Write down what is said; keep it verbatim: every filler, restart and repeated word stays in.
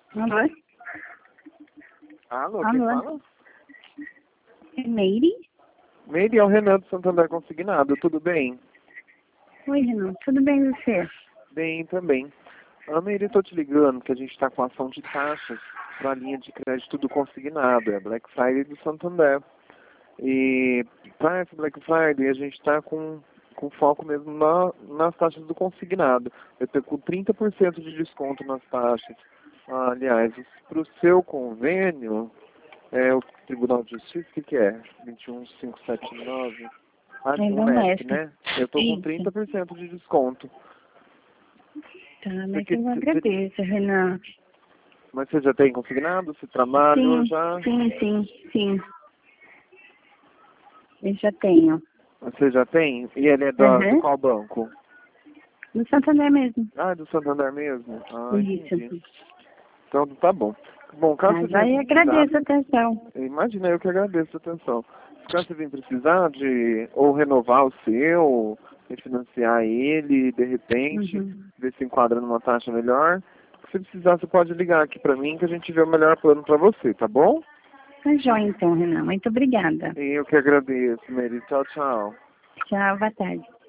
Alô? Alô, Alô? quem fala? É Meire? Meire, é o Renan do Santander Consignado, tudo bem? Oi, Renan. Tudo bem e você? Bem também. Ah, Meire, eu tô te ligando porque a gente está com ação de taxas para a linha de crédito do consignado, é a Black Friday do Santander. E para essa Black Friday a gente está com, com foco mesmo na, nas taxas do consignado. Eu tô com trinta por cento de desconto nas taxas. Ah, aliás, para o seu convênio, é o Tribunal de Justiça, o que, que é? vinte e um mil quinhentos e setenta e nove. Ah, É o do M E F, Mestre. né? Eu tô com trinta Isso. por cento de desconto. Tá, Você mas que- eu você- você- agradeço, Renan. mas você já tem consignado? Você trabalha ou Sim, já? sim, sim, sim. Eu já tenho. Você já tem? E ele é da, do Uhum. qual banco? No Santander mesmo. Ah, é do Santander mesmo? Ah, entendi. Isso. Então tá bom. Bom, caso você Mas venha aí eu precisar, agradeço a atenção. imagina, eu que agradeço a atenção. Caso você venha precisar de ou renovar o seu, refinanciar ele, de repente, Uhum. ver se enquadra numa taxa melhor. Se precisar, você pode ligar aqui pra mim que a gente vê o melhor plano pra você, tá bom? Tá joia então, Renan. Muito obrigada. E eu que agradeço, Mary. Tchau, tchau. Tchau, boa tarde.